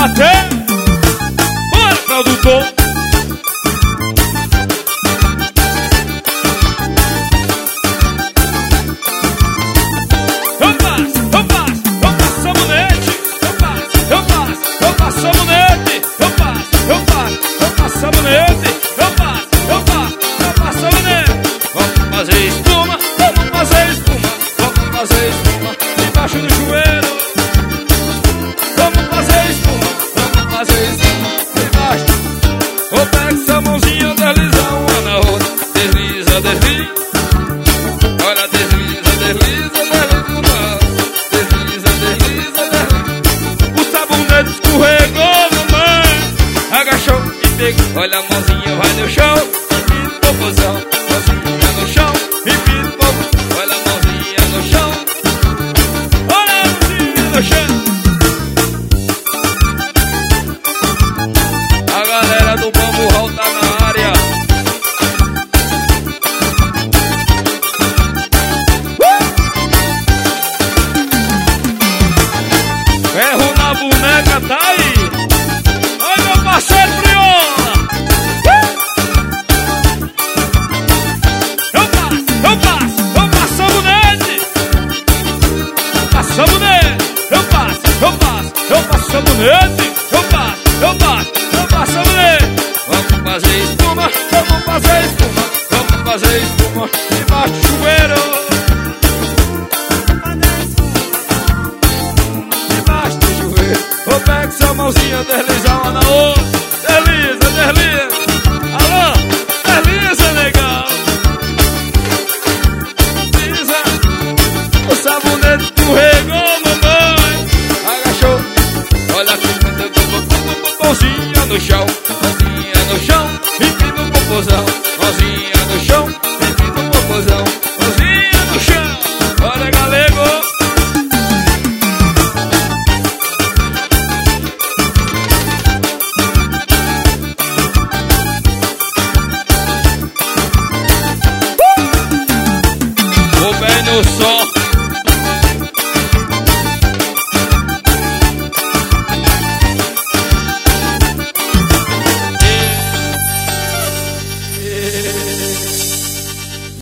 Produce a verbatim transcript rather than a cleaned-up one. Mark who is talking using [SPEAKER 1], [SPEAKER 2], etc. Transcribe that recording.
[SPEAKER 1] bater. Bora, produtor. Eu faço, eu faço, eu faço sabonete. Eu faço, eu faço, eu faço sabonete. Eu faço, eu faço, eu faço sabonete. Eu faço, eu faço, eu faço sabonete. Vamos fazer espuma, vamos fazer espuma. Vamos fazer espuma debaixo do chuveiro. Vamos fazer espuma, vamos fazer espuma debaixo. Ou pega essa mãozinha, desliza uma na outra. Desliza, desliza. Olha, desliza, desliza, desliza. Desliza, desliza, desliza. O sabonete escorregou, mamãe. Agachou e pegou. Olha, a mãozinha vai no chão e pide popozão. Mãozinha no chão e pide popozão. Olha, a mãozinha no chão. Olha, a mãozinha no chão. A galera do Bambu Hall tá na área. Ferro na boneca, tá aí. Oi, meu parceiro Briola. Eu passo, eu passo, eu passo sabonete. Eu passo sabonete. Eu passo, eu passo, eu passo sabonete. Eu passo, eu passo, eu passo sabonete. Vamos fazer espuma, vamos fazer espuma. Vamos fazer espuma debaixo do chuveiro. Debaixo do chuveiro. Ou pega essa mãozinha, desliza uma na outra. Desliza, desliza. Alô, desliza, negão. Desliza. O sabonete escorregou, mamãe. Agachou. Olha aqui, mãozinha no chão. Mãozinha no chão e pino popozão.